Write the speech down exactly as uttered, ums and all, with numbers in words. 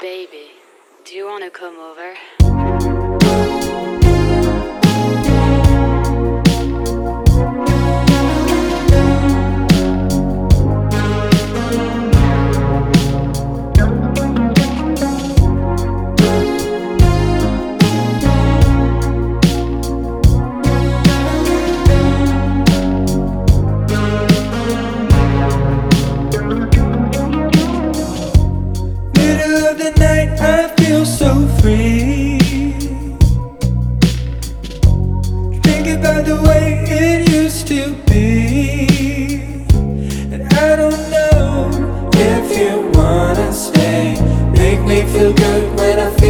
Baby, do you wanna come over? Middle of the night, I feel so free. Think about the way it used to be. And I don't know if you wanna stay. Make me feel good when I feel